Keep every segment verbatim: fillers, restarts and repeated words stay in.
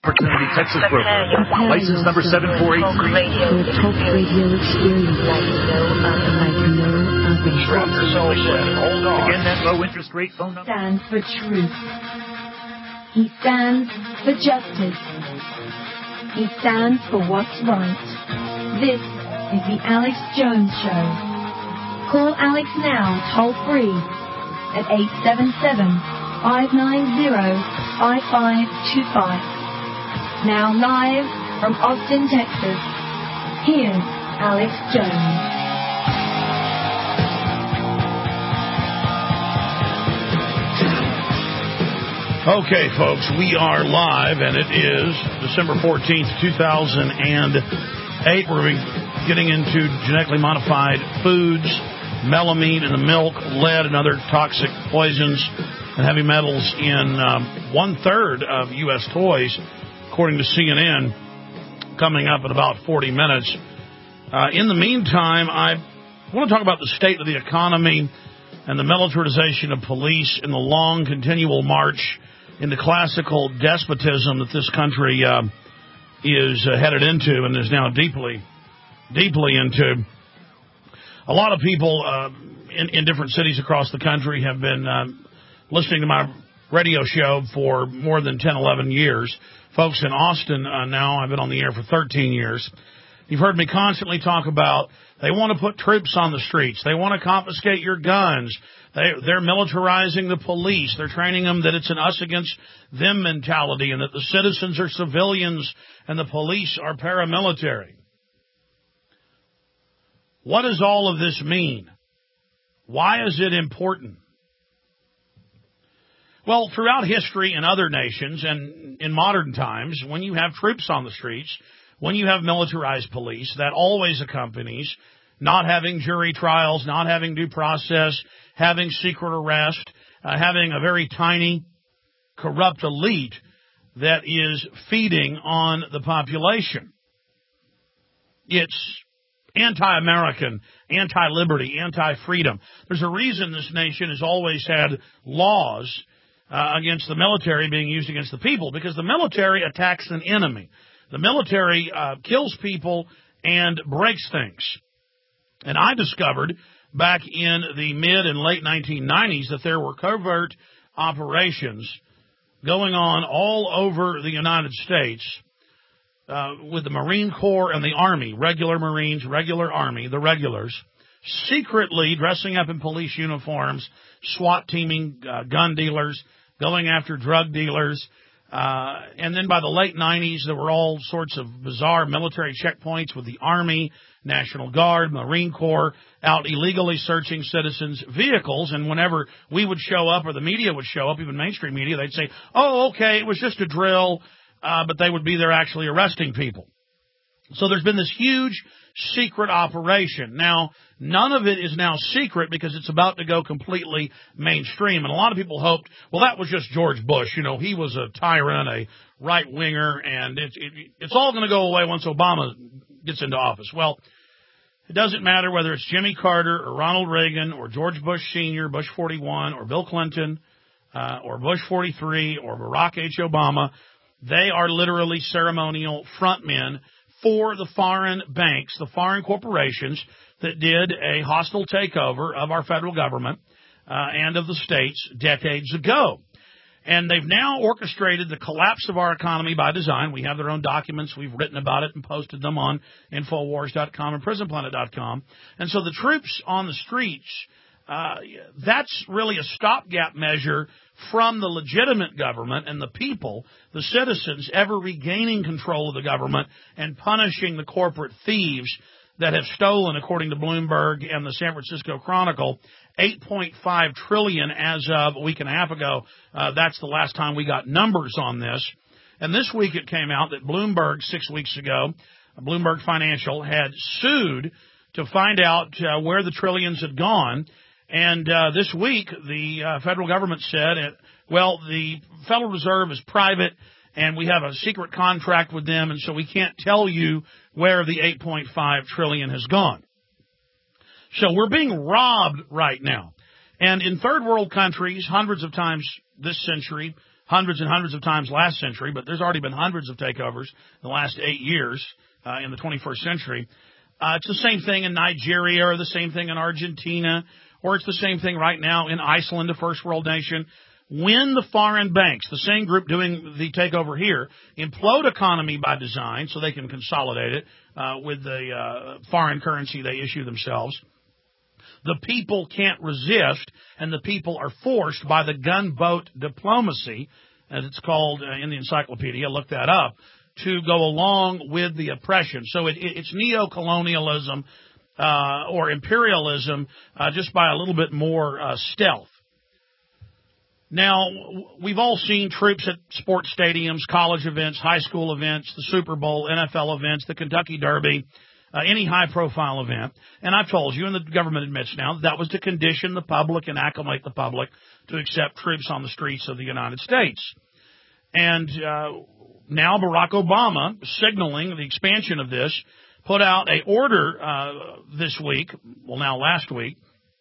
Opportunity Texas Broker. License number seven four eight three. For talk radio experience like no other. Like no other. Hold on. Again, that low interest rate phone number. Stands for truth. He stands for justice. He stands for what's right. This is the Alex Jones Show. Call Alex now, toll free, at eight seven seven, five nine zero, five five two five. Now live from Austin, Texas, here's Alex Jones. Okay, folks, we are live, and it is December fourteenth, two thousand eight. We're getting into genetically modified foods, melamine in the milk, lead and other toxic poisons, and heavy metals in um, one-third of U S toys, according to C N N, coming up in about forty minutes. Uh, in the meantime, I want to talk about the state of the economy and the militarization of police and the long, continual march into classical despotism that this country uh, is uh, headed into and is now deeply, deeply into. A lot of people uh, in, in different cities across the country have been uh, listening to my radio show for more than ten, eleven years. Folks in Austin uh, now, I've been on the air for thirteen years. You've heard me constantly talk about they want to put troops on the streets. They want to confiscate your guns. They, they're militarizing the police. They're training them that it's an us against them mentality and that the citizens are civilians and the police are paramilitary. What does all of this mean? Why is it important? Well, throughout history in other nations and in modern times, when you have troops on the streets, when you have militarized police, that always accompanies not having jury trials, not having due process, having secret arrest, uh, having a very tiny, corrupt elite that is feeding on the population. It's anti-American, anti-liberty, anti-freedom. There's a reason this nation has always had laws uh, against the military being used against the people, because the military attacks an enemy. The military uh, kills people and breaks things. And I discovered back in the mid and late nineteen nineties that there were covert operations going on all over the United States uh, with the Marine Corps and the Army, regular Marines, regular Army, the regulars, secretly dressing up in police uniforms, SWAT teaming uh, gun dealers, going after drug dealers. Uh, and then by the late nineties, there were all sorts of bizarre military checkpoints with the Army, National Guard, Marine Corps out illegally searching citizens' vehicles. And whenever we would show up or the media would show up, even mainstream media, they'd say, oh, okay, it was just a drill, uh, but they would be there actually arresting people. So there's been this huge secret operation. Now, none of it is now secret because it's about to go completely mainstream. And a lot of people hoped, well, that was just George Bush. You know, he was a tyrant, a right-winger, and it, it, it's all going to go away once Obama gets into office. Well, it doesn't matter whether it's Jimmy Carter or Ronald Reagan or George Bush Senior, Bush forty-one, or Bill Clinton, uh, or Bush forty-three, or Barack H. Obama. They are literally ceremonial frontmen for the foreign banks, the foreign corporations that did a hostile takeover of our federal government uh, and of the states decades ago. And they've now orchestrated the collapse of our economy by design. We have their own documents. We've written about it and posted them on Infowars dot com and Prison Planet dot com. And so the troops on the streets, uh, that's really a stopgap measure from the legitimate government and the people, the citizens, ever regaining control of the government and punishing the corporate thieves that have stolen, according to Bloomberg and the San Francisco Chronicle, eight point five trillion dollars as of a week and a half ago. Uh, that's the last time we got numbers on this. And this week it came out that Bloomberg, six weeks ago, Bloomberg Financial, had sued to find out uh, where the trillions had gone. And uh, this week, the uh, federal government said, uh, well, the Federal Reserve is private, and we have a secret contract with them, and so we can't tell you where the eight point five trillion dollars has gone. So we're being robbed right now. And in third world countries, hundreds of times this century, hundreds and hundreds of times last century, but there's already been hundreds of takeovers in the last eight years uh, in the twenty-first century. Uh, it's the same thing in Nigeria or the same thing in Argentina, or it's the same thing right now in Iceland, a first world nation. When the foreign banks, the same group doing the takeover here, implode economy by design so they can consolidate it uh, with the uh, foreign currency they issue themselves, the people can't resist, and the people are forced by the gunboat diplomacy, as it's called uh, in the encyclopedia, look that up, to go along with the oppression. So it, it, it's neo-colonialism uh, or imperialism uh, just by a little bit more uh, stealth. Now, we've all seen troops at sports stadiums, college events, high school events, the Super Bowl, N F L events, the Kentucky Derby, uh, any high-profile event. And I've told you, and the government admits now, that, that was to condition the public and acclimate the public to accept troops on the streets of the United States. And uh, now Barack Obama, signaling the expansion of this, put out an order uh, this week, well, now last week,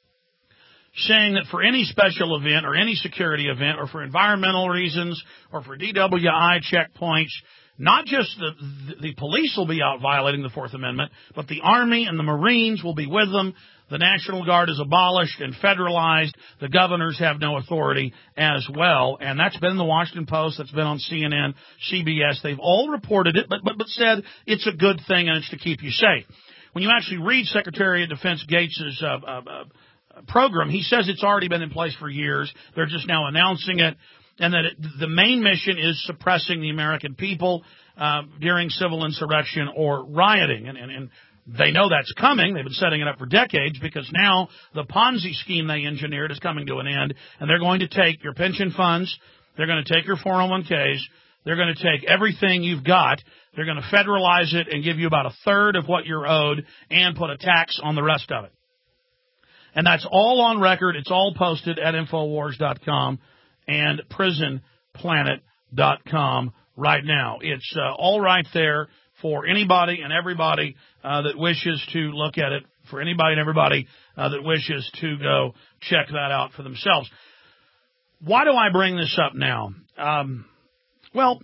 saying that for any special event or any security event or for environmental reasons or for D W I checkpoints, not just the, the police will be out violating the Fourth Amendment, but the Army and the Marines will be with them. The National Guard is abolished and federalized. The governors have no authority as well. And that's been in the Washington Post. That's been on C N N, C B S. They've all reported it, but, but, but said it's a good thing and it's to keep you safe. When you actually read Secretary of Defense Gates's uh, uh, uh, program, he says it's already been in place for years. They're just now announcing it, and that it, the main mission is suppressing the American people uh, during civil insurrection or rioting. And, and, and they know that's coming. They've been setting it up for decades because now the Ponzi scheme they engineered is coming to an end, and they're going to take your pension funds, they're going to take your four oh one k's, they're going to take everything you've got, they're going to federalize it and give you about a third of what you're owed and put a tax on the rest of it. And that's all on record. It's all posted at Infowars dot com and Prison Planet dot com right now. It's uh, all right there for anybody and everybody uh, that wishes to look at it, for anybody and everybody uh, that wishes to go check that out for themselves. Why do I bring this up now? Um, well,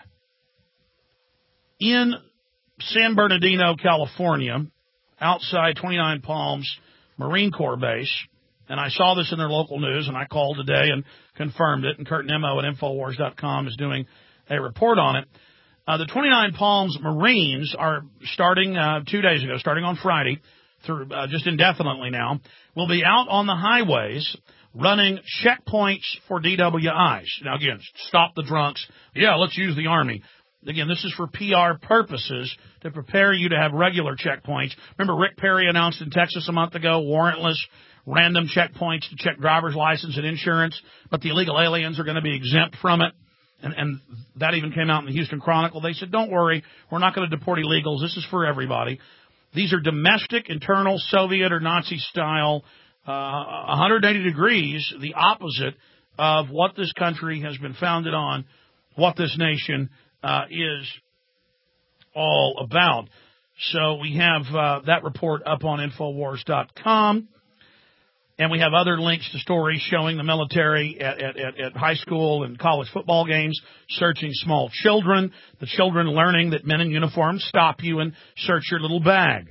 in San Bernardino, California, outside twenty-nine Palms Marine Corps base, and I saw this in their local news, and I called today and confirmed it, and Kurt Nemo at Infowars dot com is doing a report on it. Uh, the twenty-nine Palms Marines are starting uh, two days ago, starting on Friday, through uh, just indefinitely now, will be out on the highways running checkpoints for D W Is. Now, again, stop the drunks. Yeah, let's use the Army. Again, this is for P R purposes to prepare you to have regular checkpoints. Remember Rick Perry announced in Texas a month ago, warrantless, random checkpoints to check driver's license and insurance, but the illegal aliens are going to be exempt from it. And, and that even came out in the Houston Chronicle. They said, don't worry, we're not going to deport illegals. This is for everybody. These are domestic, internal, Soviet or Nazi-style, uh, one hundred eighty degrees, the opposite of what this country has been founded on, what this nation Uh, is all about. So we have uh, that report up on Infowars dot com, and we have other links to stories showing the military at, at, at, at high school and college football games searching small children, the children learning that men in uniform stop you and search your little bag.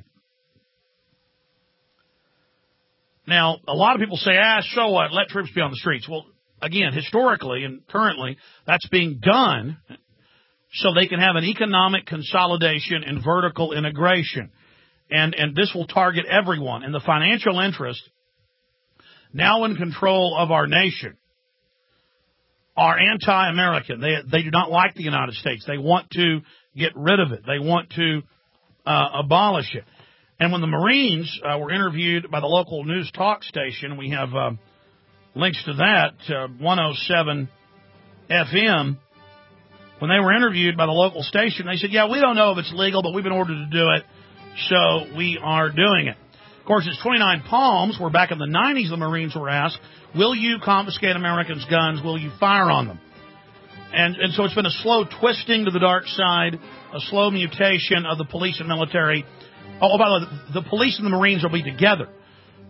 Now, a lot of people say, ah, so what, let troops be on the streets. Well, again, historically and currently, that's being done so they can have an economic consolidation and vertical integration. And, and this will target everyone. And the financial interest now in control of our nation are anti-American. They, they do not like the United States. They want to get rid of it. They want to uh, abolish it. And when the Marines uh, were interviewed by the local news talk station, we have uh, links to that, uh, one oh seven F M, when they were interviewed by the local station, they said, yeah, we don't know if it's legal, but we've been ordered to do it, so we are doing it. Of course, it's twenty-nine Palms, where back in the nineties the Marines were asked, will you confiscate Americans' guns? Will you fire on them? And, and so it's been a slow twisting to the dark side, a slow mutation of the police and military. Oh, by the way, the police and the Marines will be together.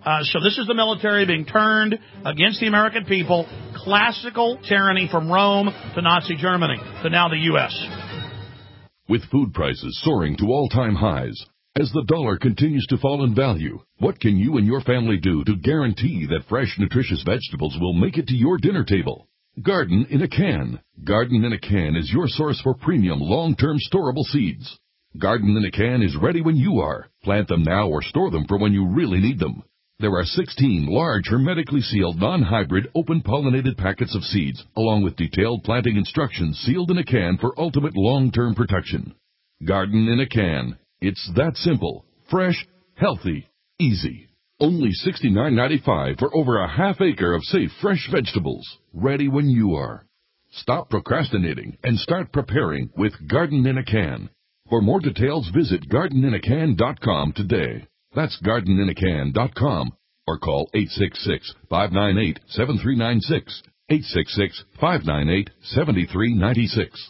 Uh, so this is the military being turned against the American people. Classical tyranny from Rome to Nazi Germany to now the U S With food prices soaring to all-time highs, as the dollar continues to fall in value, what can you and your family do to guarantee that fresh, nutritious vegetables will make it to your dinner table? Garden in a Can. Garden in a Can is your source for premium, long-term storable seeds. Garden in a Can is ready when you are. Plant them now or store them for when you really need them. There are sixteen large, hermetically sealed, non-hybrid, open-pollinated packets of seeds, along with detailed planting instructions sealed in a can for ultimate long-term protection. Garden in a Can. It's that simple, fresh, healthy, easy. Only sixty-nine ninety-five for over a half acre of safe, fresh vegetables, ready when you are. Stop procrastinating and start preparing with Garden in a Can. For more details, visit garden in a can dot com today. That's garden in a can dot com, or call eight six six, five nine eight, seven three nine six, eight six six, five nine eight, seven three nine six.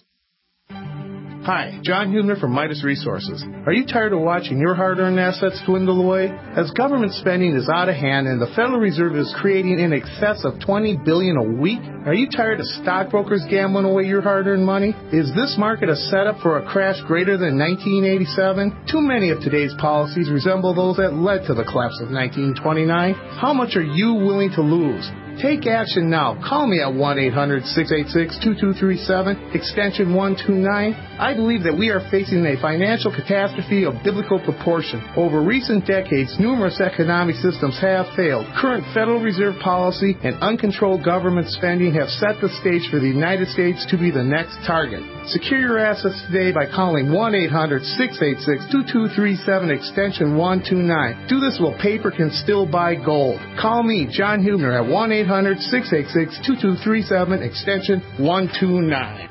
Hi, John Hubner from Midas Resources. Are you tired of watching your hard-earned assets dwindle away? As government spending is out of hand and the Federal Reserve is creating in excess of twenty billion dollars a week, are you tired of stockbrokers gambling away your hard-earned money? Is this market a setup for a crash greater than nineteen eighty-seven? Too many of today's policies resemble those that led to the collapse of nineteen twenty-nine. How much are you willing to lose? Take action now. Call me at one eight hundred, six eight six, two two three seven, extension one two nine. I believe that we are facing a financial catastrophe of biblical proportion. Over recent decades, numerous economic systems have failed. Current Federal Reserve policy and uncontrolled government spending have set the stage for the United States to be the next target. Secure your assets today by calling one eight hundred, six eight six, two two three seven, extension one two nine. Do this while paper can still buy gold. Call me, John Hubner, at one eight hundred, six eight six, two two three seven, extension one two nine.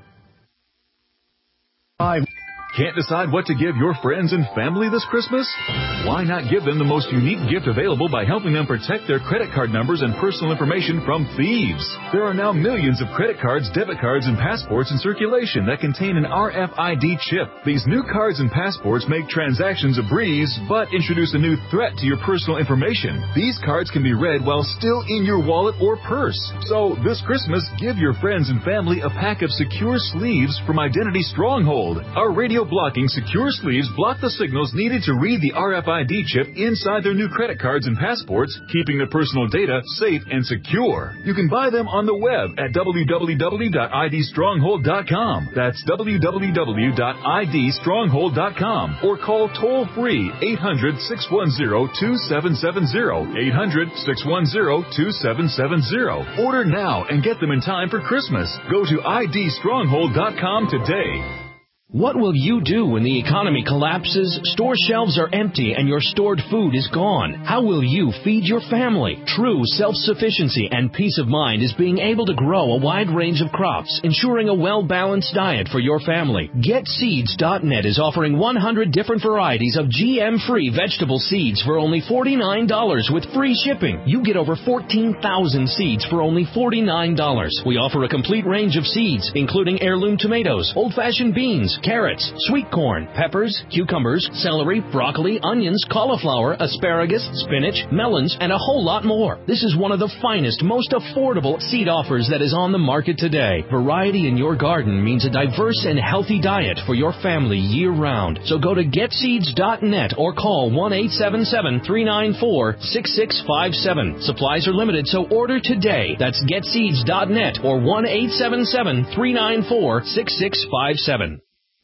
Five. Can't decide what to give your friends and family this Christmas? Why not give them the most unique gift available by helping them protect their credit card numbers and personal information from thieves? There are now millions of credit cards, debit cards, and passports in circulation that contain an R F I D chip. These new cards and passports make transactions a breeze, but introduce a new threat to your personal information. These cards can be read while still in your wallet or purse. So this Christmas, give your friends and family a pack of secure sleeves from Identity Stronghold. Our radio blocking secure sleeves block the signals needed to read the R F I D chip inside their new credit cards and passports, keeping their personal data safe and secure. You can buy them on the web at w w w dot i d stronghold dot com. That's w w w dot i d stronghold dot com, or call toll-free eight hundred, six one zero, two seven seven zero, eight hundred, six one zero, two seven seven zero. Order now and get them in time for Christmas. Go to i d stronghold dot com today. What will you do when the economy collapses, store shelves are empty, and your stored food is gone? How will you feed your family? True self-sufficiency and peace of mind is being able to grow a wide range of crops, ensuring a well-balanced diet for your family. Get Seeds dot net is offering one hundred different varieties of G M-free vegetable seeds for only forty-nine dollars with free shipping. You get over fourteen thousand seeds for only forty-nine dollars. We offer a complete range of seeds, including heirloom tomatoes, old-fashioned beans, carrots, sweet corn, peppers, cucumbers, celery, broccoli, onions, cauliflower, asparagus, spinach, melons, and a whole lot more. This is one of the finest, most affordable seed offers that is on the market today. Variety in your garden means a diverse and healthy diet for your family year-round. So go to Get Seeds dot net or call one eight seven seven, three nine four, six six five seven. Supplies are limited, so order today. That's Get Seeds dot net or one eight seven seven, three nine four, six six five seven.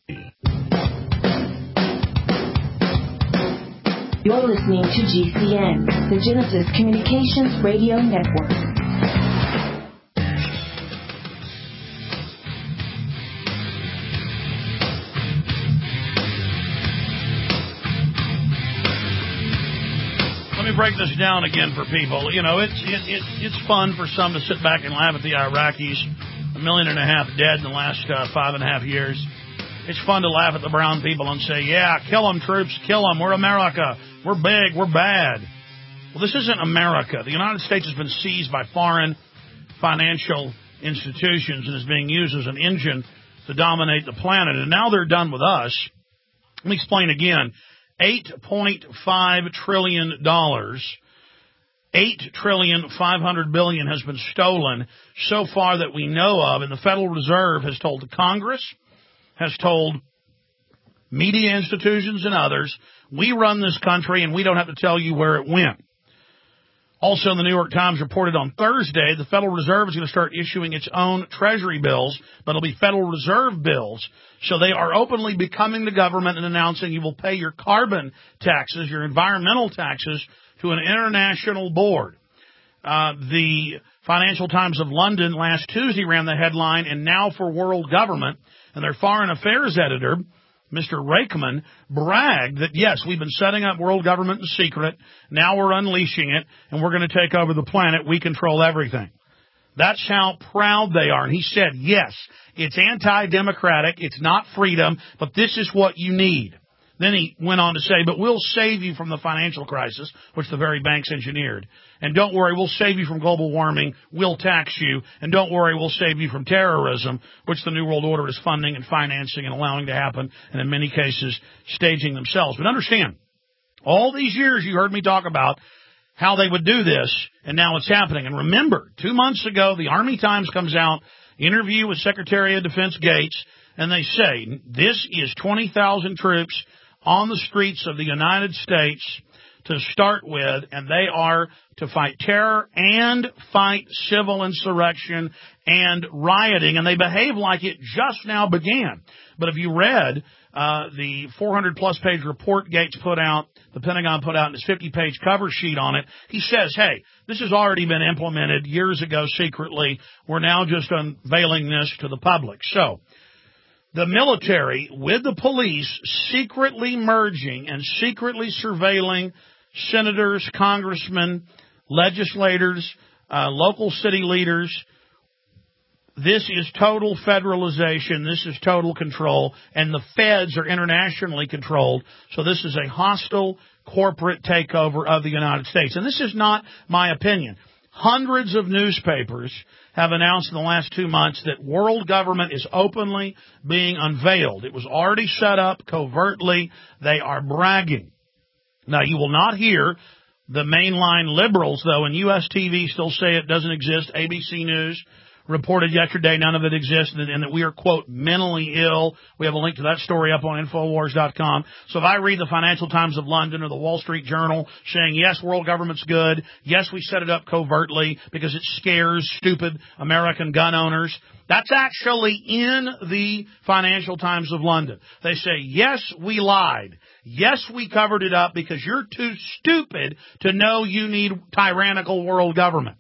You're listening to G C N, the Genesis Communications Radio Network. Let me break this down again for people. You know, it's it, it, it's fun for some to sit back and laugh at the Iraqis, a million and a half dead in the last uh, five and a half years. It's fun to laugh at the brown people and say, yeah, kill them, troops, kill them. We're America. We're big. We're bad. Well, this isn't America. The United States has been seized by foreign financial institutions and is being used as an engine to dominate the planet. And now they're done with us. Let me explain again. eight point five trillion dollars eight trillion five hundred billion dollars has been stolen so far that we know of, and the Federal Reserve has told the Congress, has told media institutions and others, we run this country and we don't have to tell you where it went. Also, the New York Times reported on Thursday the Federal Reserve is going to start issuing its own Treasury bills, but it'll be Federal Reserve bills. So they are openly becoming the government and announcing you will pay your carbon taxes, your environmental taxes, to an international board. Uh, the Financial Times of London last Tuesday ran the headline, and now for world government, and their foreign affairs editor, Mister Rakeman, bragged that, yes, we've been setting up world government in secret. Now we're unleashing it, and we're going to take over the planet. We control everything. That's how proud they are. And he said, yes, it's anti-democratic. It's not freedom, but this is what you need. Then he went on to say, but we'll save you from the financial crisis, which the very banks engineered. And don't worry, we'll save you from global warming. We'll tax you. And don't worry, we'll save you from terrorism, which the New World Order is funding and financing and allowing to happen, and in many cases, staging themselves. But understand, all these years you heard me talk about how they would do this, and now it's happening. And remember, two months ago, the Army Times comes out, interview with Secretary of Defense Gates, and they say, this is twenty thousand troops on the streets of the United States to start with, and they are to fight terror and fight civil insurrection and rioting, and they behave like it just now began. But if you read uh, the four hundred plus page report Gates put out, the Pentagon put out in his fifty page cover sheet on it, he says, hey, this has already been implemented years ago secretly. We're now just unveiling this to the public. So the military with the police secretly merging and secretly surveilling senators, congressmen, legislators, uh, local city leaders. This is total federalization. This is total control. And the feds are internationally controlled. So this is a hostile corporate takeover of the United States. And this is not my opinion. Hundreds of newspapers have announced in the last two months that world government is openly being unveiled. It was already set up covertly. They are bragging. Now, you will not hear the mainline liberals, though, and U S T V still say it doesn't exist. A B C News reported yesterday none of it exists, and that we are, quote, mentally ill. We have a link to that story up on Infowars dot com. So if I read the Financial Times of London or the Wall Street Journal saying, yes, world government's good, yes, we set it up covertly because it scares stupid American gun owners, that's actually in the Financial Times of London. They say, yes, we lied. Yes, we covered it up because you're too stupid to know you need tyrannical world government.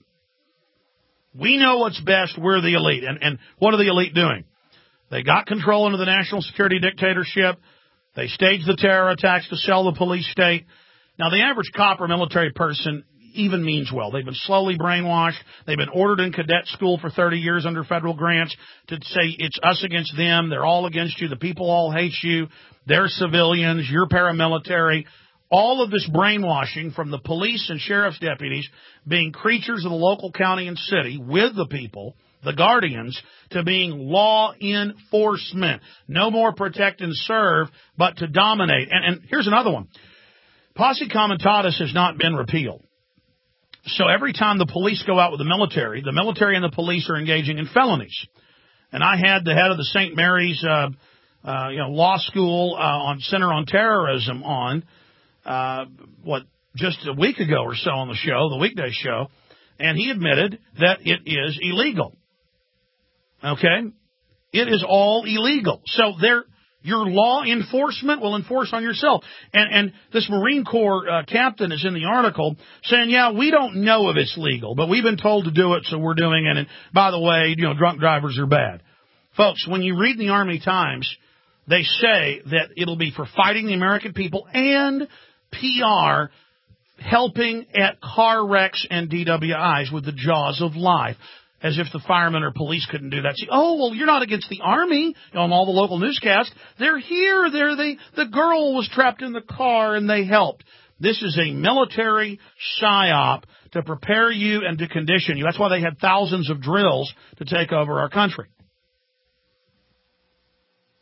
We know what's best. We're the elite. And, and what are the elite doing? They got control into the national security dictatorship. They staged the terror attacks to sell the police state. Now, the average cop or military person even means well. They've been slowly brainwashed. They've been ordered in cadet school for thirty years under federal grants to say it's us against them. They're all against you. The people all hate you. They're civilians. You're paramilitary. All of this brainwashing from the police and sheriff's deputies being creatures of the local county and city with the people, the guardians, to being law enforcement. No more protect and serve, but to dominate. And, and here's another one. Posse Comitatus has not been repealed. So every time the police go out with the military, the military and the police are engaging in felonies. And I had the head of the Saint Mary's uh, uh, you know, law school uh, on Center on Terrorism on, uh, what, just a week ago or so on the show, the weekday show, and he admitted that it is illegal. Okay? It is all illegal. So there, your law enforcement will enforce on yourself. And, and this Marine Corps uh, captain is in the article saying, yeah, we don't know if it's legal, but we've been told to do it, so we're doing it. And by the way, you know, drunk drivers are bad. Folks, when you read the Army Times, they say that it'll be for fighting the American people and P R, helping at car wrecks and D W Is with the jaws of life, as if the firemen or police couldn't do that. See, oh, well, you're not against the Army. You know, on all the local newscasts, they're here. They're the, the girl was trapped in the car and they helped. This is a military psyop to prepare you and to condition you. That's why they had thousands of drills to take over our country.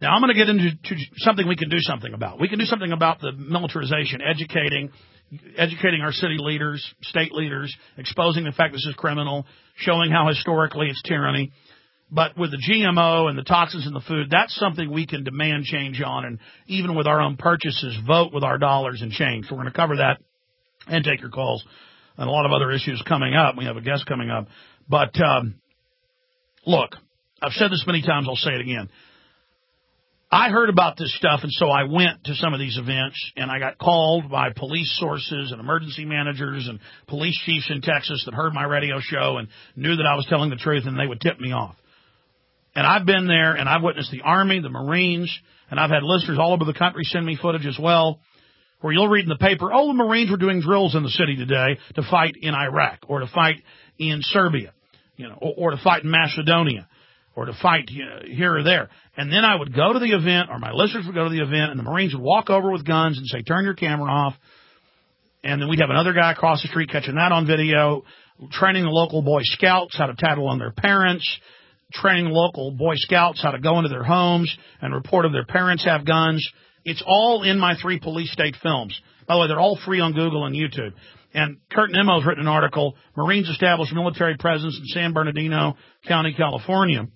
Now, I'm going to get into to something we can do something about. We can do something about the militarization, educating, educating our city leaders, state leaders, exposing the fact this is criminal, showing how historically it's tyranny. But with the G M O and the toxins in the food, that's something we can demand change on, and even with our own purchases, vote with our dollars and change. So we're going to cover that and take your calls and a lot of other issues coming up. We have a guest coming up. But, um, look, I've said this many times. I'll say it again. I heard about this stuff, and so I went to some of these events, and I got called by police sources and emergency managers and police chiefs in Texas that heard my radio show and knew that I was telling the truth, and they would tip me off. And I've been there, and I've witnessed the Army, the Marines, and I've had listeners all over the country send me footage as well, where you'll read in the paper, oh, the Marines were doing drills in the city today to fight in Iraq or to fight in Serbia, you know, or, or to fight in Macedonia or to fight you know, here or there. And then I would go to the event, or my listeners would go to the event, and the Marines would walk over with guns and say, turn your camera off. And then we'd have another guy across the street catching that on video, training the local Boy Scouts how to tattle on their parents, training local Boy Scouts how to go into their homes and report if their parents have guns. It's all in my three police state films. By the way, they're all free on Google and YouTube. And Kurt Nemo's written an article, Marines Establish Military Presence in San Bernardino County, California.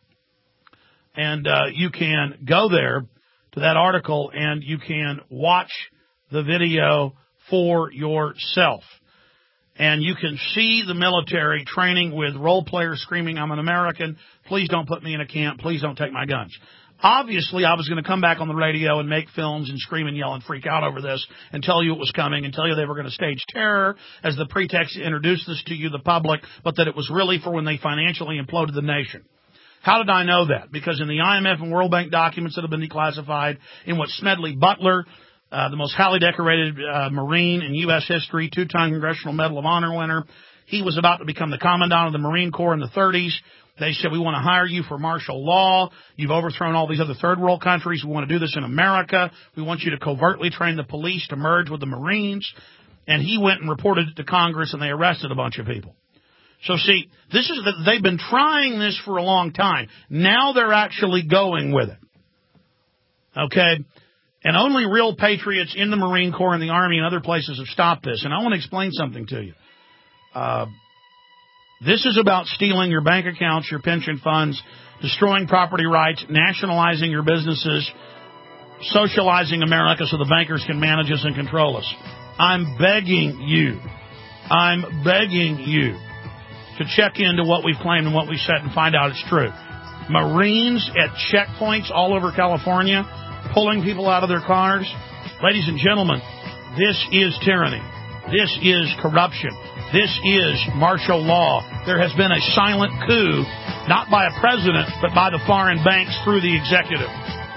And uh, you can go there to that article and you can watch the video for yourself. And you can see the military training with role players screaming, I'm an American, please don't put me in a camp, please don't take my guns. Obviously, I was going to come back on the radio and make films and scream and yell and freak out over this and tell you it was coming and tell you they were going to stage terror as the pretext to introduce this to you, the public, but that it was really for when they financially imploded the nation. How did I know that? Because in the I M F and World Bank documents that have been declassified, in what Smedley Butler, Uh, the most highly decorated uh, Marine in U S history, two-time Congressional Medal of Honor winner. He was about to become the Commandant of the Marine Corps in the thirties. They said, we want to hire you for martial law. You've overthrown all these other third world countries. We want to do this in America. We want you to covertly train the police to merge with the Marines. And he went and reported it to Congress, and they arrested a bunch of people. So, see, this is the, they've been trying this for a long time. Now they're actually going with it. Okay? And only real patriots in the Marine Corps and the Army and other places have stopped this. And I want to explain something to you. Uh, this is about stealing your bank accounts, your pension funds, destroying property rights, nationalizing your businesses, socializing America so the bankers can manage us and control us. I'm begging you, I'm begging you to check into what we've claimed and what we've said and find out it's true. Marines at checkpoints all over California, pulling people out of their cars. Ladies and gentlemen, this is tyranny. This is corruption. This is martial law. There has been a silent coup, not by a president, but by the foreign banks through the executive.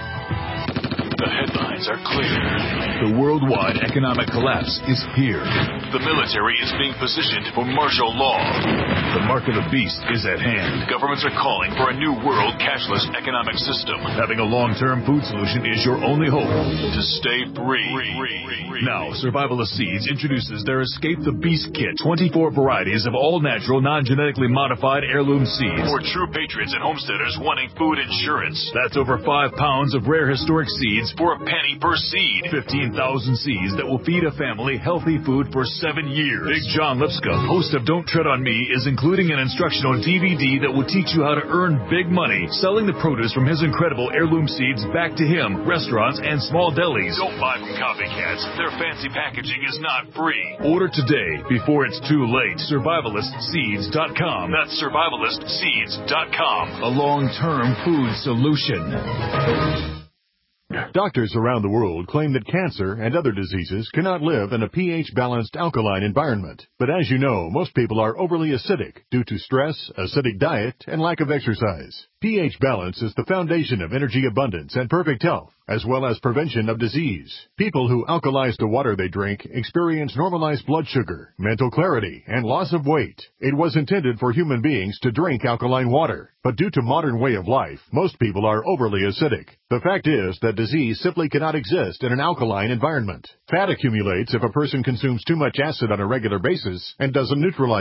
The headlines are clear. The worldwide economic collapse is here. The military is being positioned for martial law. The mark of the beast is at hand. Governments are calling for a new world cashless economic system. Having a long-term food solution is your only hope to stay free. Now, Survivalist Seeds introduces their Escape the Beast Kit, twenty-four varieties of all-natural, non-genetically modified heirloom seeds for true patriots and homesteaders wanting food insurance. That's over five pounds of rare historic seeds for a penny per seed. fifteen thousand seeds that will feed a family healthy food for seven years. Big John Lipscomb, host of Don't Tread on Me, is including an instructional D V D that will teach you how to earn big money selling the produce from his incredible heirloom seeds back to him, restaurants, and small delis. Don't buy from copycats. Their fancy packaging is not free. Order today before it's too late. Survivalist Seeds dot com. That's Survivalist Seeds dot com. A long-term food solution. Doctors around the world claim that cancer and other diseases cannot live in a pH-balanced alkaline environment. But as you know, most people are overly acidic due to stress, acidic diet, and lack of exercise. pH balance is the foundation of energy abundance and perfect health, as well as prevention of disease. People who alkalize the water they drink experience normalized blood sugar, mental clarity, and loss of weight. It was intended for human beings to drink alkaline water, but due to modern way of life, most people are overly acidic. The fact is that disease simply cannot exist in an alkaline environment. Fat accumulates if a person consumes too much acid on a regular basis and doesn't neutralize it.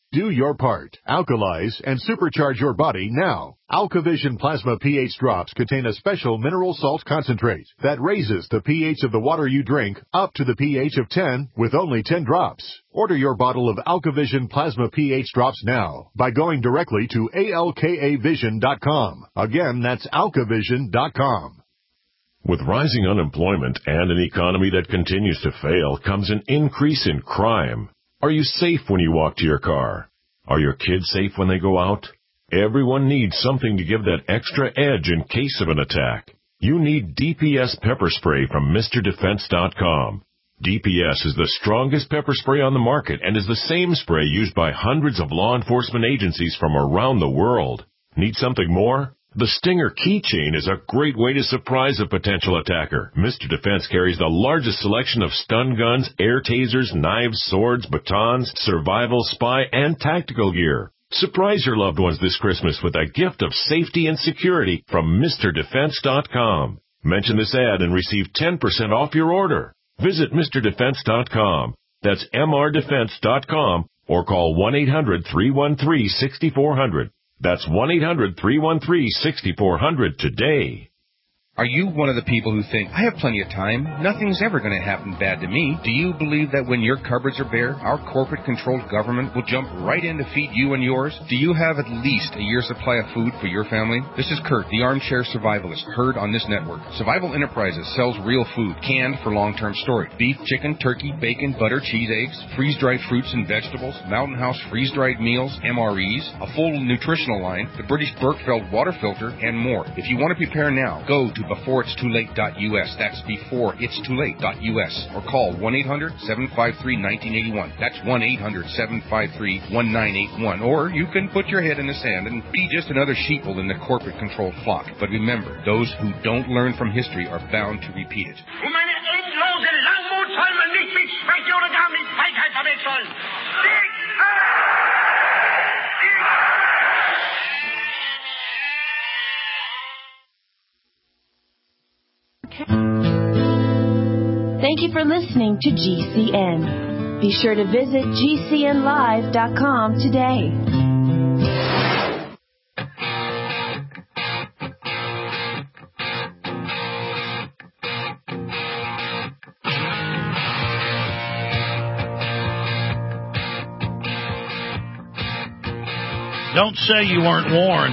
Do your part. Alkalize and supercharge your body now. AlkaVision Plasma pH drops contain a special mineral salt concentrate that raises the pH of the water you drink up to the pH of ten with only ten drops. Order your bottle of AlkaVision Plasma pH drops now by going directly to A L K A vision dot com. Again, that's alka vision dot com. With rising unemployment and an economy that continues to fail comes an increase in crime. Are you safe when you walk to your car? Are your kids safe when they go out? Everyone needs something to give that extra edge in case of an attack. You need D P S pepper spray from Mister Defense dot com. D P S is the strongest pepper spray on the market and is the same spray used by hundreds of law enforcement agencies from around the world. Need something more? The Stinger keychain is a great way to surprise a potential attacker. Mister Defense carries the largest selection of stun guns, air tasers, knives, swords, batons, survival, spy, and tactical gear. Surprise your loved ones this Christmas with a gift of safety and security from Mister Defense dot com. Mention this ad and receive ten percent off your order. Visit Mister Defense dot com. That's M R Defense dot com or call one eight hundred, three one three, six four zero zero. That's one eight hundred, three one three, six four zero zero today. Are you one of the people who think, I have plenty of time, nothing's ever going to happen bad to me? Do you believe that when your cupboards are bare, our corporate-controlled government will jump right in to feed you and yours? Do you have at least a year's supply of food for your family? This is Kurt, the armchair survivalist, heard on this network. Survival Enterprises sells real food, canned for long-term storage. Beef, chicken, turkey, bacon, butter, cheese, eggs, freeze-dried fruits and vegetables, Mountain House freeze-dried meals, M R Es, a full nutritional line, the British Berkefeld water filter, and more. If you want to prepare now, go to before it's too late dot U S. That's before it's too late dot U S. Or call one eight hundred, seven five three, one nine eight one. That's one eight hundred, seven five three, one nine eight one. Or you can put your head in the sand and be just another sheeple in the corporate-controlled flock. But remember, those who don't learn from history are bound to repeat it. Thank you for listening to G C N. Be sure to visit G C N live dot com today. Don't say you weren't warned.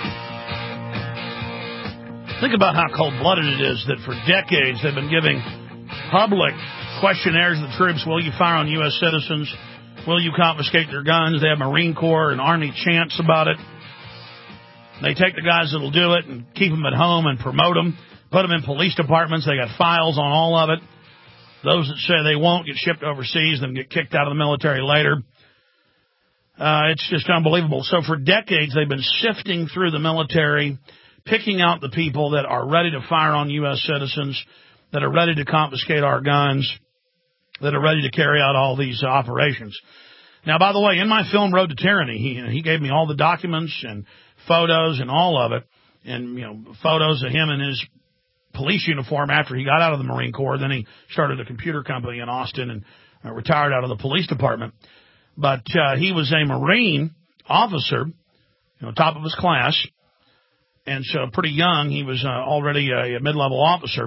Think about how cold-blooded it is that for decades they've been giving public questionnaires to the troops. Will you fire on U S citizens? Will you confiscate their guns? They have Marine Corps and Army chants about it. They take the guys that'll do it and keep them at home and promote them, put them in police departments. They got files on all of it. Those that say they won't get shipped overseas, then get kicked out of the military later. Uh, it's just unbelievable. So for decades, they've been sifting through the military, picking out the people that are ready to fire on U S citizens, that are ready to confiscate our guns, that are ready to carry out all these operations. Now, by the way, in my film Road to Tyranny, he, he gave me all the documents and photos and all of it, and, you know, photos of him in his police uniform after he got out of the Marine Corps. Then he started a computer company in Austin and uh, retired out of the police department. But uh, he was a Marine officer, you know, top of his class, and so pretty young. He was uh, already a, a mid-level officer.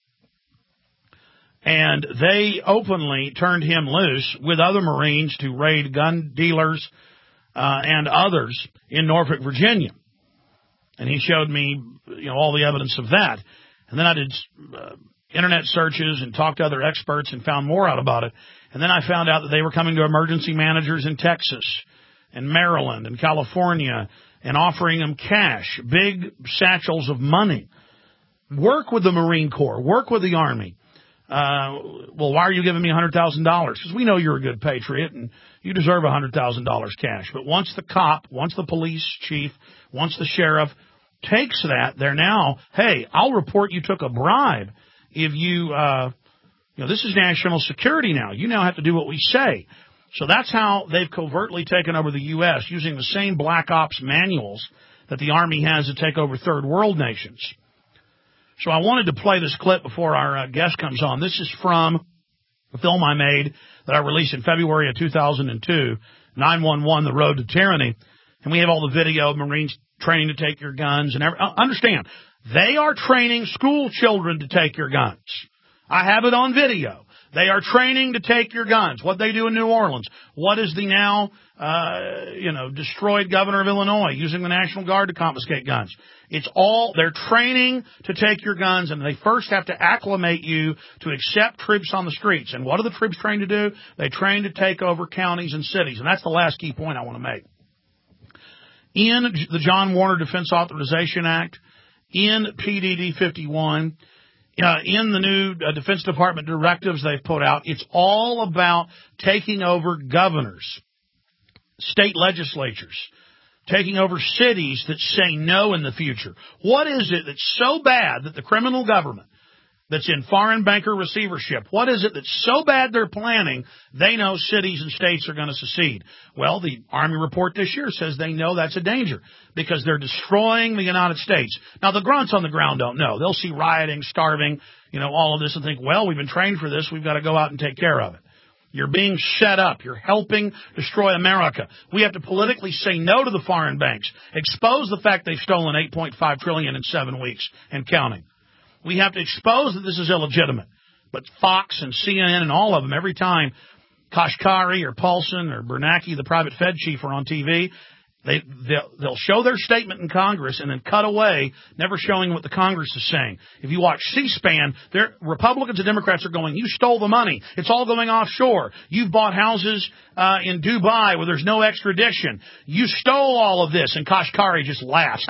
And they openly turned him loose with other Marines to raid gun dealers uh, and others in Norfolk, Virginia. And he showed me, you know, all the evidence of that. And then I did uh, internet searches and talked to other experts and found more out about it. And then I found out that they were coming to emergency managers in Texas and Maryland and California and offering them cash, big satchels of money. Work with the Marine Corps. Work with the Army. Uh, well, why are you giving me one hundred thousand dollars? Because we know you're a good patriot and you deserve one hundred thousand dollars cash. But once the cop, once the police chief, once the sheriff takes that, they're now, hey, I'll report you took a bribe if you, uh, you know, this is national security now. You now have to do what we say. So that's how they've covertly taken over the U S using the same black ops manuals that the Army has to take over third world nations. So I wanted to play this clip before our uh, guest comes on. This is from a film I made that I released in February of two thousand two. nine one one, The Road to Tyranny. And we have all the video of Marines training to take your guns. And every, understand, they are training school children to take your guns. I have it on video. They are training to take your guns. What they do in New Orleans. What is the now, uh, you know, destroyed governor of Illinois using the National Guard to confiscate guns? It's all, they're training to take your guns, and they first have to acclimate you to accept troops on the streets. And what are the troops trained to do? They train to take over counties and cities. And that's the last key point I want to make. In the John Warner Defense Authorization Act, in P D D fifty-one, uh, in the new uh, Defense Department directives they've put out, it's all about taking over governors, state legislatures, taking over cities that say no in the future. What is it that's so bad that the criminal government that's in foreign banker receivership, what is it that's so bad they're planning they know cities and states are going to secede? Well, the Army report this year says they know that's a danger because they're destroying the United States. Now, the grunts on the ground don't know. They'll see rioting, starving, you know, all of this and think, well, we've been trained for this. We've got to go out and take care of it. You're being set up. You're helping destroy America. We have to politically say no to the foreign banks, expose the fact they've stolen eight point five trillion dollars in seven weeks and counting. We have to expose that this is illegitimate. But Fox and C N N and all of them, every time Kashkari or Paulson or Bernanke, the private Fed chief, are on T V, they, they'll, they'll show their statement in Congress and then cut away, never showing what the Congress is saying. If you watch C-SPAN, Republicans and Democrats are going, you stole the money. It's all going offshore. You've bought houses uh, in Dubai where there's no extradition. You stole all of this. And Kashkari just laughs.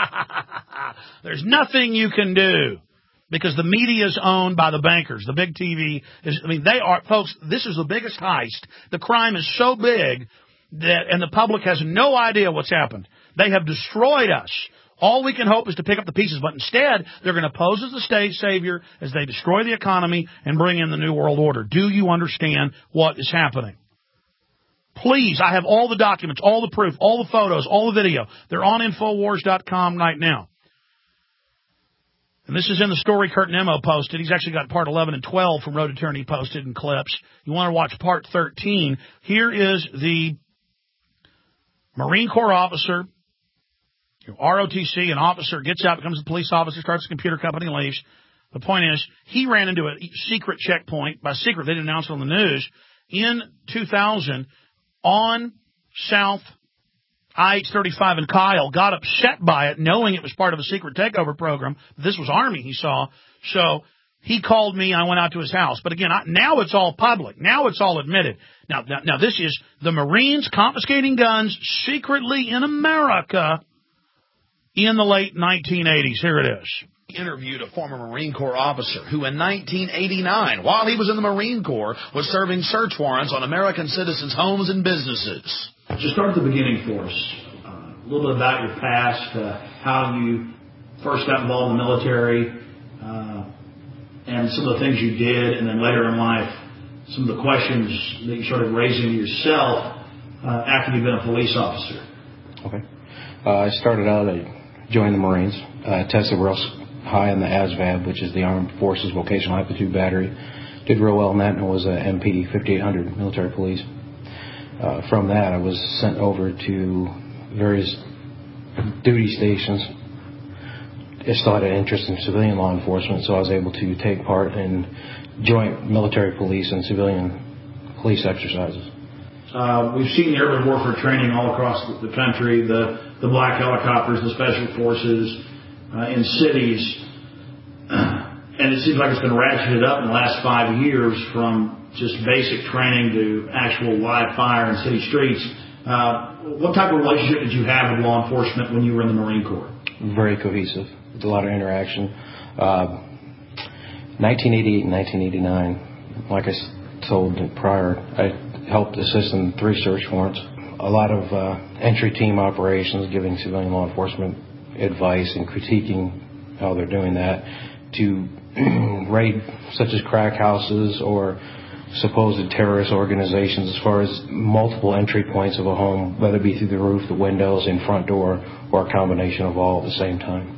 There's nothing you can do. Because the media is owned by the bankers. The big T V is, I mean, they are, folks, this is the biggest heist. The crime is so big that, and the public has no idea what's happened. They have destroyed us. All we can hope is to pick up the pieces, but instead, they're going to pose as the state savior as they destroy the economy and bring in the New World Order. Do you understand what is happening? Please, I have all the documents, all the proof, all the photos, all the video. They're on Infowars dot com right now. And this is in the story Kurt Nemo posted. He's actually got part eleven and twelve from Road to Tyranny posted in clips. You want to watch part thirteen. Here is the Marine Corps officer, R O T C, an officer, gets out, becomes a police officer, starts a computer company, and leaves. The point is, he ran into a secret checkpoint. By secret, they didn't announce it on the news. In two thousand, on South I eight thirty-five, and Kyle got upset by it, knowing it was part of a secret takeover program. This was Army, he saw. So he called me. I went out to his house. But again, I, now it's all public. Now it's all admitted. Now, now, now this is the Marines confiscating guns secretly in America in the late nineteen eighties. Here it is. Interviewed a former Marine Corps officer who in nineteen eighty-nine, while he was in the Marine Corps, was serving search warrants on American citizens' homes and businesses. Just start at the beginning for us. Uh, a little bit about your past, uh, how you first got involved in the military, uh, and some of the things you did, and then later in life, some of the questions that you started raising yourself uh, after you've been a police officer. Okay. Uh, I started out, I joined the Marines. I tested real high in the A S V A B, which is the Armed Forces Vocational Aptitude Battery. Did real well in that, and was a M P fifty-eight hundred military police. Uh, from that, I was sent over to various duty stations. I still had an interest in civilian law enforcement, so I was able to take part in joint military police and civilian police exercises. Uh, we've seen the urban warfare training all across the country, the, the black helicopters, the special forces uh, in cities. And it seems like it's been ratcheted up in the last five years from just basic training to actual live fire in city streets. Uh, what type of relationship did you have with law enforcement when you were in the Marine Corps? Very cohesive, with a lot of interaction. Uh, nineteen eighty-eight and nineteen eighty-nine, like I told prior, I helped assist in three search warrants. A lot of uh, entry team operations, giving civilian law enforcement advice and critiquing how they're doing that, to raid such as crack houses or supposed terrorist organizations as far as multiple entry points of a home, whether it be through the roof, the windows, in front door, or a combination of all at the same time.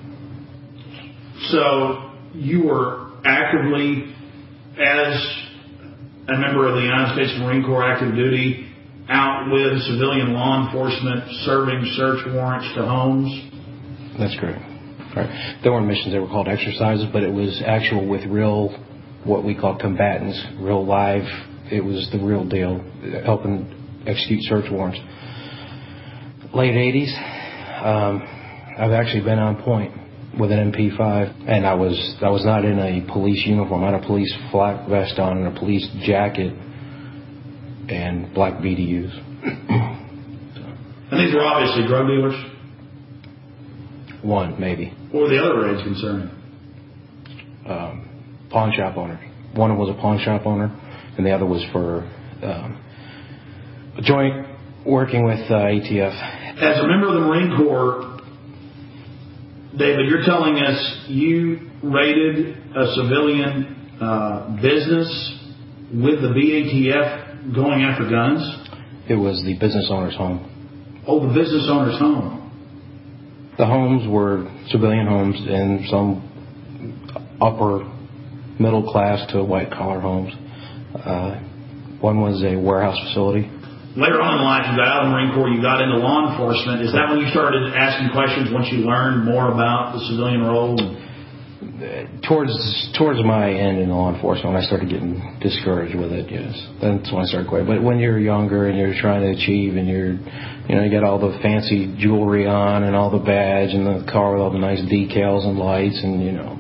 So you were actively, as a member of the United States Marine Corps active duty, out with civilian law enforcement serving search warrants to homes? That's correct. Right. There weren't missions, they were called exercises, but it was actual with real, what we call combatants, real live. It was the real deal, helping execute search warrants. Late eighties, um, I've actually been on point with an M P five, and I was I was not in a police uniform. I had a police flak vest on and a police jacket and black B D Us. And these were obviously drug dealers? One, maybe. What were the other raids concerning? Um, pawn shop owners. One was a pawn shop owner, and the other was for um, a joint working with uh, A T F. As a member of the Marine Corps, David, you're telling us you raided a civilian uh, business with the B A T F going after guns? It was the business owner's home. Oh, the business owner's home. The homes were civilian homes and some upper middle class to white collar homes. Uh, one was a warehouse facility. Later on in life, you got out of the Marine Corps, you got into law enforcement. Is that when you started asking questions once you learned more about the civilian role? Towards towards my end in law enforcement, when I started getting discouraged with it, yes, that's when I started quitting. But when you're younger and you're trying to achieve, and you're, you know, you got all the fancy jewelry on and all the badge and the car with all the nice decals and lights, and you know,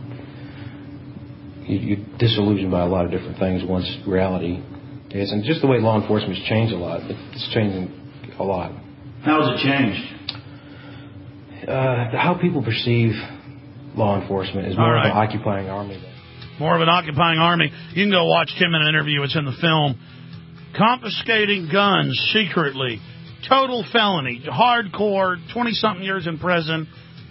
you, you're disillusioned by a lot of different things once reality is, and just the way law enforcement's changed a lot. It's changing a lot. How has it changed? Uh, how people perceive law enforcement is more right. of an occupying army. More of an occupying army. You can go watch Tim in an interview. It's in the film. Confiscating guns secretly. Total felony. Hardcore. twenty-something years in prison.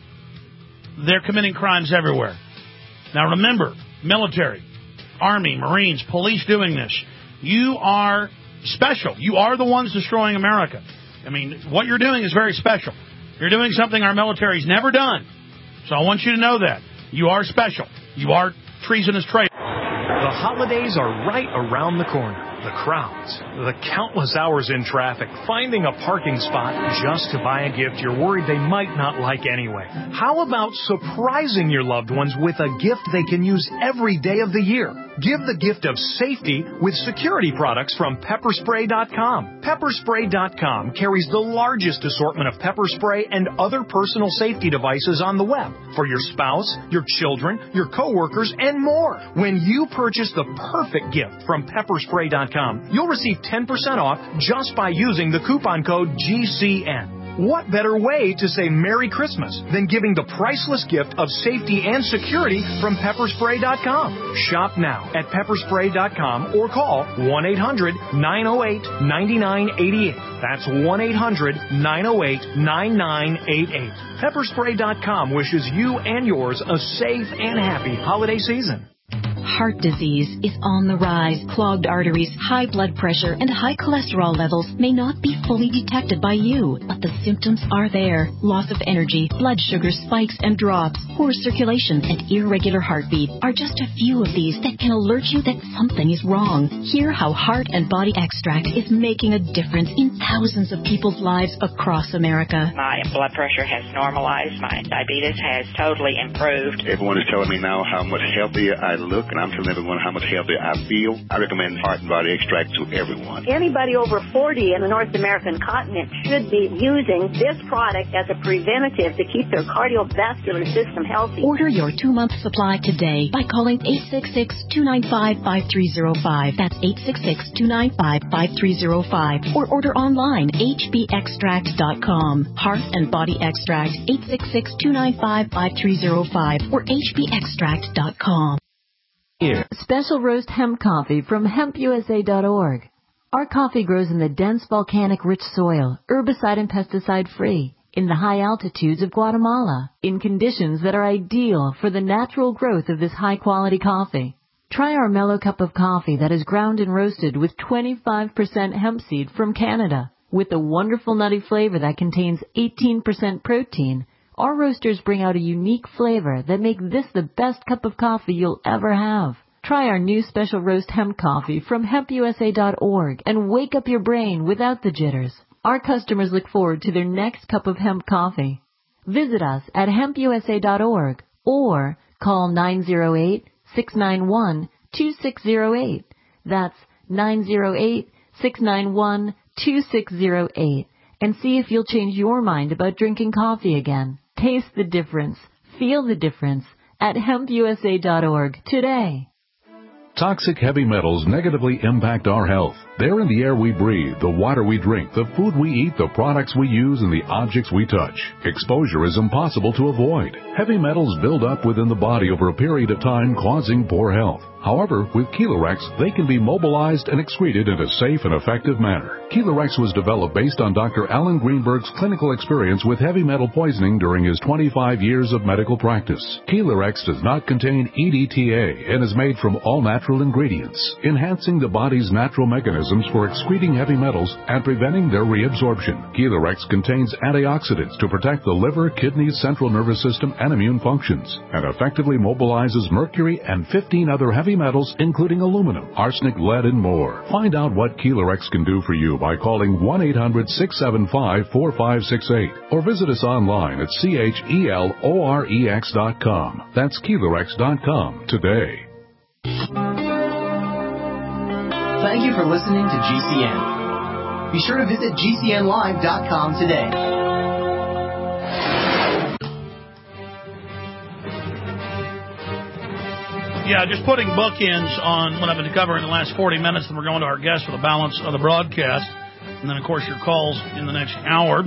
They're committing crimes everywhere. Now remember, military, Army, Marines, police doing this. You are special. You are the ones destroying America. I mean, what you're doing is very special. You're doing something our military's never done. So I want you to know that. You are special. You are treasonous traitor. The holidays are right around the corner. The crowds, the countless hours in traffic, finding a parking spot just to buy a gift you're worried they might not like anyway. How about surprising your loved ones with a gift they can use every day of the year? Give the gift of safety with security products from pepper spray dot com. pepper spray dot com carries the largest assortment of pepper spray and other personal safety devices on the web for your spouse, your children, your coworkers, and more. When you purchase the perfect gift from pepper spray dot com, you'll receive ten percent off just by using the coupon code G C N. What better way to say Merry Christmas than giving the priceless gift of safety and security from pepper spray dot com? Shop now at pepper spray dot com or call one eight hundred nine oh eight nine nine eight eight. That's one eight hundred nine oh eight nine nine eight eight. pepper spray dot com wishes you and yours a safe and happy holiday season. Heart disease is on the rise. Clogged arteries, high blood pressure, and high cholesterol levels may not be fully detected by you, but the symptoms are there. Loss of energy, blood sugar spikes and drops, poor circulation, and irregular heartbeat are just a few of these that can alert you that something is wrong. Hear how Heart and Body Extract is making a difference in thousands of people's lives across America. My blood pressure has normalized. My diabetes has totally improved. Everyone is telling me now how much healthier I look, and I'm telling everyone how much healthier I feel. I recommend Heart and Body Extract to everyone. Anybody over forty in the North American continent should be using this product as a preventative to keep their cardiovascular system healthy. Order your two-month supply today by calling eight six six, two nine five, five three zero five. That's eight six six, two nine five, five three zero five. Or order online, h b extract dot com. Heart and Body Extract, eight six six, two nine five, five three zero five or h b extract dot com. Here. Special roast hemp coffee from hemp u s a dot org. Our coffee grows in the dense volcanic rich soil, herbicide and pesticide free, in the high altitudes of Guatemala, in conditions that are ideal for the natural growth of this high quality coffee. Try our mellow cup of coffee that is ground and roasted with twenty-five percent hemp seed from Canada. With a wonderful nutty flavor that contains eighteen percent protein, our roasters bring out a unique flavor that make this the best cup of coffee you'll ever have. Try our new special roast hemp coffee from hemp u s a dot org and wake up your brain without the jitters. Our customers look forward to their next cup of hemp coffee. Visit us at hemp u s a dot org or call nine zero eight, six nine one, two six zero eight. That's nine zero eight, six nine one, two six zero eight. And see if you'll change your mind about drinking coffee again. Taste the difference. Feel the difference at hemp u s a dot org today. Toxic heavy metals negatively impact our health. They're in the air we breathe, the water we drink, the food we eat, the products we use, and the objects we touch. Exposure is impossible to avoid. Heavy metals build up within the body over a period of time, causing poor health. However, with Kelorex, they can be mobilized and excreted in a safe and effective manner. Kelorex was developed based on Doctor Alan Greenberg's clinical experience with heavy metal poisoning during his twenty-five years of medical practice. Kelorex does not contain E D T A and is made from all natural ingredients, enhancing the body's natural mechanisms for excreting heavy metals and preventing their reabsorption. Kelorex contains antioxidants to protect the liver, kidneys, central nervous system, and immune functions, and effectively mobilizes mercury and fifteen other heavy metals, including aluminum, arsenic, lead, and more. Find out what Kelorex can do for you by calling one eight hundred, six seven five, four five six eight or visit us online at C H E L O R E X dot com. That's Kelorex dot com today. Thank you for listening to G C N. Be sure to visit G C N live dot com today. Yeah, just putting bookends on what I've been covering in the last forty minutes, and we're going to our guests for the balance of the broadcast. And then, of course, your calls in the next hour.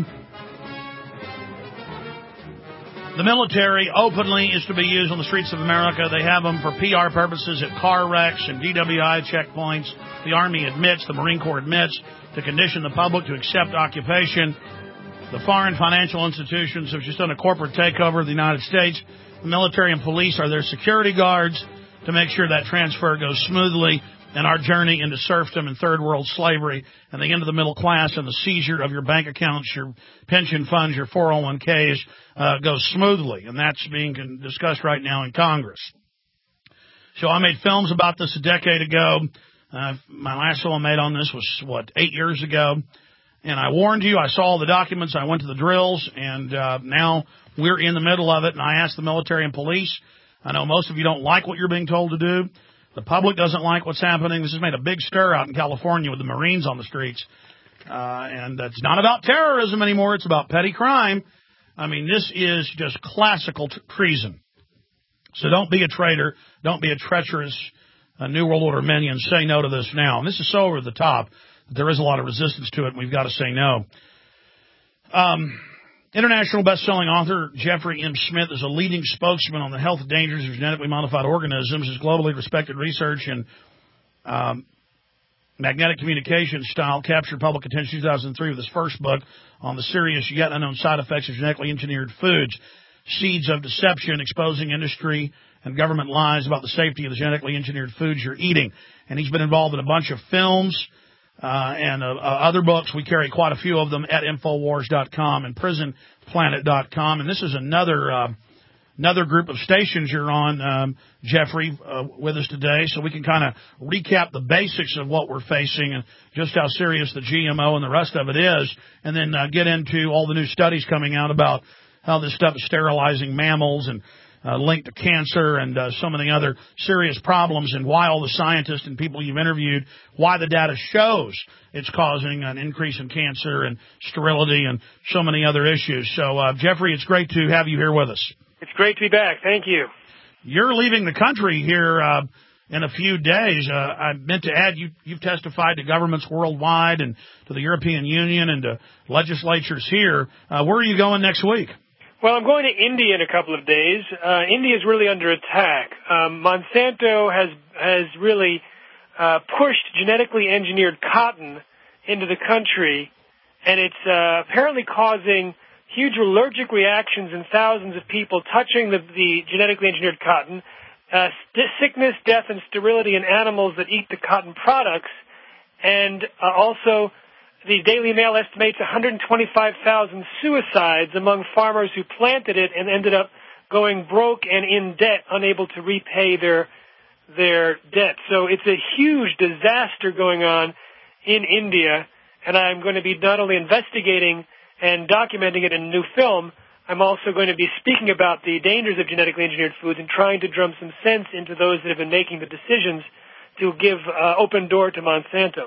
The military openly is to be used on the streets of America. They have them for P R purposes at car wrecks and D W I checkpoints. The Army admits, the Marine Corps admits, to condition the public to accept occupation. The foreign financial institutions have just done a corporate takeover of the United States. The military and police are their security guards to make sure that transfer goes smoothly and our journey into serfdom and third world slavery and the end of the middle class and the seizure of your bank accounts, your pension funds, your four oh one k's uh, goes smoothly. And that's being discussed right now in Congress. So I made films about this a decade ago. Uh, my last film I made on this was, what, eight years ago. And I warned you. I saw all the documents. I went to the drills. And uh, now we're in the middle of it. And I asked the military and police. I know most of you don't like what you're being told to do. The public doesn't like what's happening. This has made a big stir out in California with the Marines on the streets. Uh, and it's not about terrorism anymore. It's about petty crime. I mean, this is just classical t- treason. So don't be a traitor. Don't be a treacherous uh, New World Order minion. Say no to this now. And this is so over the top that there is a lot of resistance to it, and we've got to say no. Um... International best-selling author Jeffrey M. Smith is a leading spokesman on the health dangers of genetically modified organisms. His globally respected research in um, magnetic communication style captured public attention in two thousand three with his first book on the serious yet unknown side effects of genetically engineered foods, Seeds of Deception, exposing industry and government lies about the safety of the genetically engineered foods you're eating. And he's been involved in a bunch of films. Uh, and uh, uh, other books. We carry quite a few of them at Infowars dot com and Prison Planet dot com. And this is another uh, another group of stations you're on, um, Jeffrey, uh, with us today, so we can kind of recap the basics of what we're facing and just how serious the G M O and the rest of it is, and then uh, get into all the new studies coming out about how this stuff is sterilizing mammals and Uh, linked to cancer and uh, so many other serious problems, and why all the scientists and people you've interviewed, why the data shows it's causing an increase in cancer and sterility and so many other issues. So, uh, Jeffrey, it's great to have you here with us. It's great to be back. Thank you. You're leaving the country here uh, in a few days. Uh, I meant to add, you, you've testified to governments worldwide and to the European Union and to legislatures here. Uh, where are you going next week? Well, I'm going to India in a couple of days. Uh, India is really under attack. Um, Monsanto has has really uh, pushed genetically engineered cotton into the country, and it's uh, apparently causing huge allergic reactions in thousands of people touching the, the genetically engineered cotton, uh, st- sickness, death, and sterility in animals that eat the cotton products, and uh, also the Daily Mail estimates one hundred twenty-five thousand suicides among farmers who planted it and ended up going broke and in debt, unable to repay their their debt. So it's a huge disaster going on in India, and I'm going to be not only investigating and documenting it in a new film, I'm also going to be speaking about the dangers of genetically engineered foods and trying to drum some sense into those that have been making the decisions to give uh, open door to Monsanto.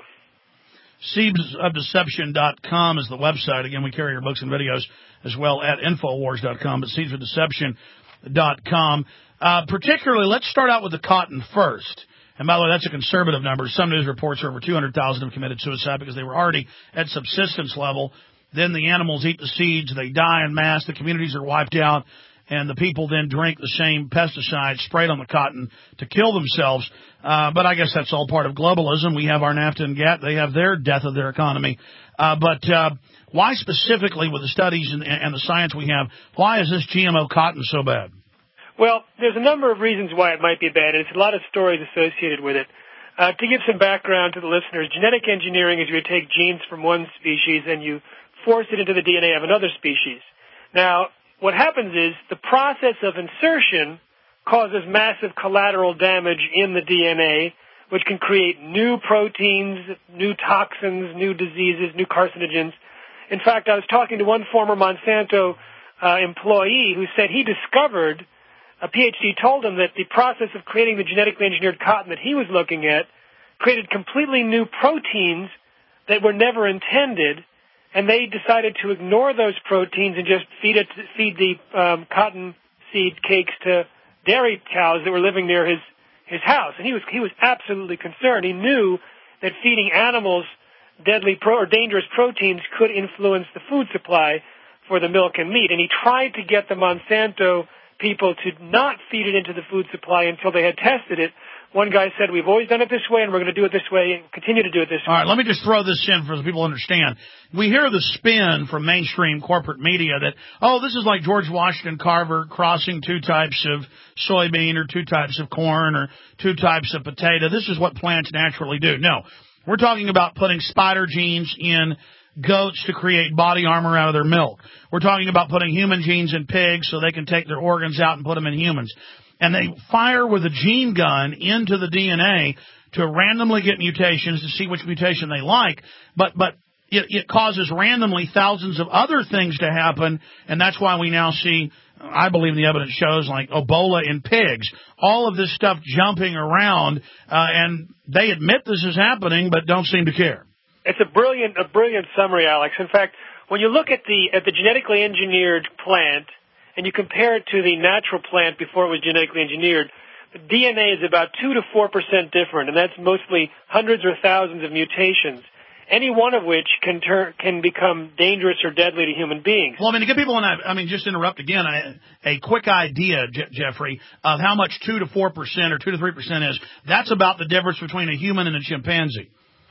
seeds of deception dot com is the website. Again, we carry your books and videos as well at infowars dot com, but seeds of deception dot com. Uh, particularly, let's start out with the cotton first. And by the way, that's a conservative number. Some news reports are over two hundred thousand have committed suicide because they were already at subsistence level. Then the animals eat the seeds, they die en masse, the communities are wiped out, and the people then drink the same pesticides sprayed on the cotton to kill themselves. Uh, but I guess that's all part of globalism. We have our NAFTA and GATT. They have their death of their economy. Uh, but uh, why specifically with the studies and, and the science we have, why is this G M O cotton so bad? Well, there's a number of reasons why it might be bad, and it's a lot of stories associated with it. Uh, to give some background to the listeners, genetic engineering is you take genes from one species and you force it into the D N A of another species. Now, what happens is the process of insertion causes massive collateral damage in the D N A, which can create new proteins, new toxins, new diseases, new carcinogens. In fact, I was talking to one former Monsanto uh, employee who said he discovered, a PhD told him that the process of creating the genetically engineered cotton that he was looking at created completely new proteins that were never intended, and they decided to ignore those proteins and just feed it, feed the um, cotton seed cakes to dairy cows that were living near his his house. And he was he was absolutely concerned. He knew that feeding animals deadly pro, or dangerous proteins could influence the food supply for the milk and meat. And he tried to get the Monsanto people to not feed it into the food supply until they had tested it. One guy said, we've always done it this way, and we're going to do it this way and continue to do it this way. All right, let me just throw this in for the people to understand. We hear the spin from mainstream corporate media that, oh, this is like George Washington Carver crossing two types of soybean or two types of corn or two types of potato. This is what plants naturally do. No, we're talking about putting spider genes in goats to create body armor out of their milk. We're talking about putting human genes in pigs so they can take their organs out and put them in humans. And they fire with a gene gun into the D N A to randomly get mutations to see which mutation they like, but but it, it causes randomly thousands of other things to happen, and that's why we now see, I believe the evidence shows, like Ebola in pigs, all of this stuff jumping around, uh, and they admit this is happening but don't seem to care. It's a brilliant a brilliant summary, Alex. In fact, when you look at the at the genetically engineered plant, and you compare it to the natural plant before it was genetically engineered, the D N A is about two to four percent different, and that's mostly hundreds or thousands of mutations, any one of which can turn can become dangerous or deadly to human beings. Well, I mean, to get people in that, I mean, just interrupt again, a, a quick idea, Je- Jeffrey, of how much two to four percent or two to three percent is. That's about the difference between a human and a chimpanzee.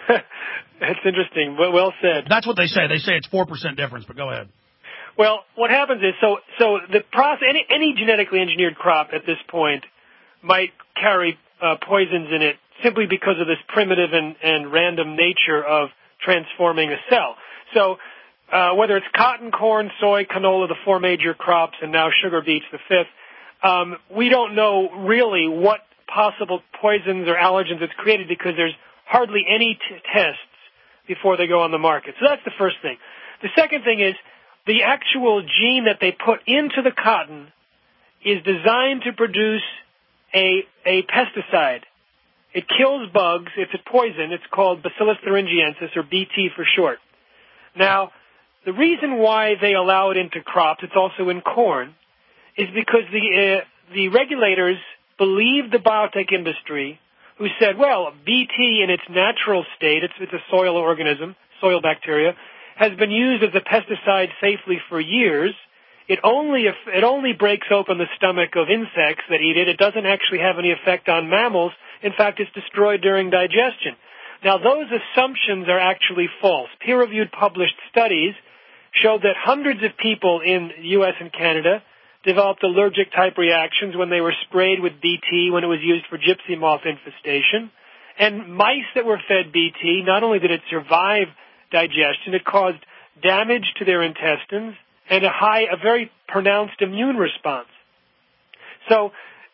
That's interesting. Well, well said. That's what they say. They say it's four percent difference, but go ahead. Well, what happens is, so so the process, any, any genetically engineered crop at this point might carry uh, poisons in it simply because of this primitive and, and random nature of transforming a cell. So uh, whether it's cotton, corn, soy, canola, the four major crops, and now sugar beets, the fifth, um, we don't know really what possible poisons or allergens it's created because there's hardly any t- tests before they go on the market. So that's the first thing. The second thing is, the actual gene that they put into the cotton is designed to produce a, a pesticide. It kills bugs. It's a poison. It's called Bacillus thuringiensis, or B T for short. Now, the reason why they allow it into crops, it's also in corn, is because the, uh, the regulators believed the biotech industry, who said, well, B T in its natural state, it's, it's a soil organism, soil bacteria, has been used as a pesticide safely for years. It only it only breaks open the stomach of insects that eat it. It doesn't actually have any effect on mammals. In fact, it's destroyed during digestion. Now, those assumptions are actually false. Peer-reviewed published studies showed that hundreds of people in the U S and Canada developed allergic-type reactions when they were sprayed with B T when it was used for gypsy moth infestation. And mice that were fed B T, not only did it survive digestion, it caused damage to their intestines and a high, a very pronounced immune response. So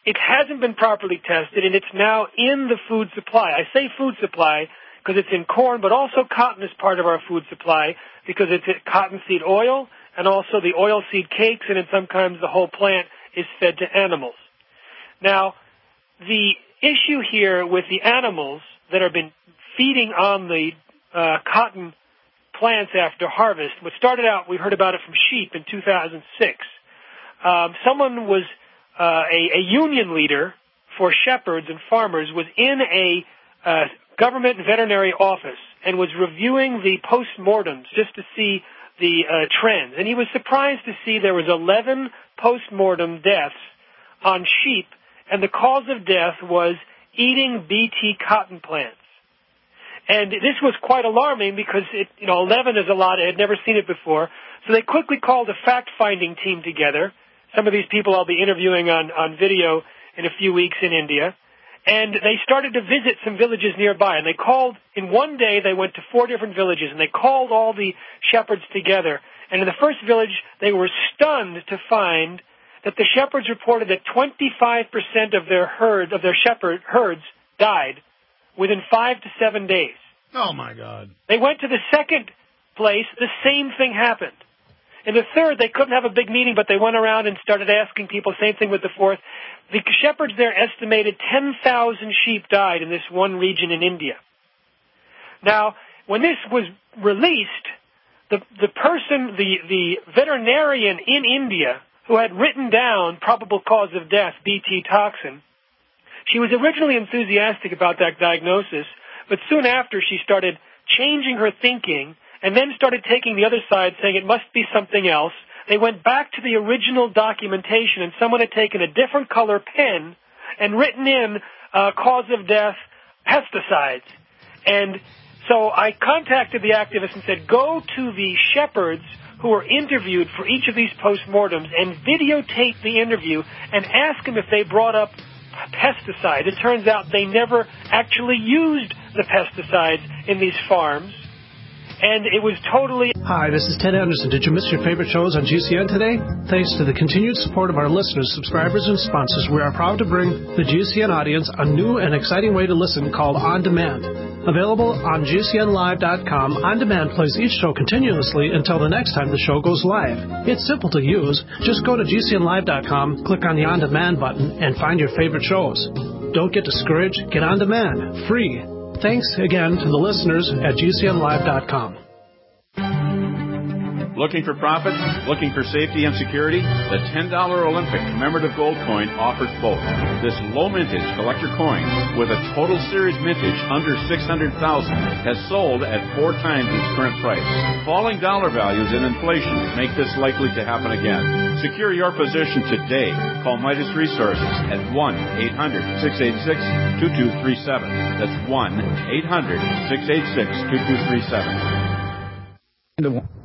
it hasn't been properly tested, and it's now in the food supply. I say food supply because it's in corn, but also cotton is part of our food supply because it's cottonseed oil and also the oilseed cakes, and then sometimes the whole plant is fed to animals. Now, the issue here with the animals that have been feeding on the uh, cotton plants after harvest, what started out, we heard about it from sheep in two thousand six. Um, someone was, uh, a, a union leader for shepherds and farmers was in a uh, government veterinary office and was reviewing the postmortems just to see the uh, trends. And he was surprised to see there was eleven postmortem deaths on sheep, and the cause of death was eating B T cotton plants. And this was quite alarming because, it, you know, eleven is a lot. I had never seen it before. So they quickly called a fact-finding team together. Some of these people I'll be interviewing on, on video in a few weeks in India. And they started to visit some villages nearby. And they called, in one day, they went to four different villages, and they called all the shepherds together. And in the first village, they were stunned to find that the shepherds reported that twenty-five percent of their herd, of their shepherd herds died within five to seven days. Oh, my God. They went to the second place. The same thing happened. In the third, they couldn't have a big meeting, but they went around and started asking people. Same thing with the fourth. The shepherds there estimated ten thousand sheep died in this one region in India. Now, when this was released, the, the person, the, the veterinarian in India who had written down probable cause of death, B T toxin, she was originally enthusiastic about that diagnosis, but soon after she started changing her thinking and then started taking the other side, saying it must be something else. They went back to the original documentation, and someone had taken a different color pen and written in uh, cause of death, pesticides. And so I contacted the activists and said, go to the shepherds who were interviewed for each of these postmortems and videotape the interview and ask them if they brought up pesticide. It turns out they never actually used the pesticides in these farms, and it was totally... Hi, this is Ted Anderson. Did you miss your favorite shows on G C N today? Thanks to the continued support of our listeners, subscribers, and sponsors, we are proud to bring the G C N audience a new and exciting way to listen called On Demand. Available on G C N live dot com, On Demand plays each show continuously until the next time the show goes live. It's simple to use. Just go to G C N live dot com, click on the On Demand button, and find your favorite shows. Don't get discouraged. Get On Demand. Free. Thanks again to the listeners at G C N live dot com. Looking for profit? Looking for safety and security? The ten dollar Olympic commemorative gold coin offers both. This low mintage collector coin with a total series mintage under six hundred thousand has sold at four times its current price. Falling dollar values and inflation make this likely to happen again. Secure your position today. Call Midas Resources at one eight hundred six eight six two two three seven. That's one eight hundred six eight six two two three seven.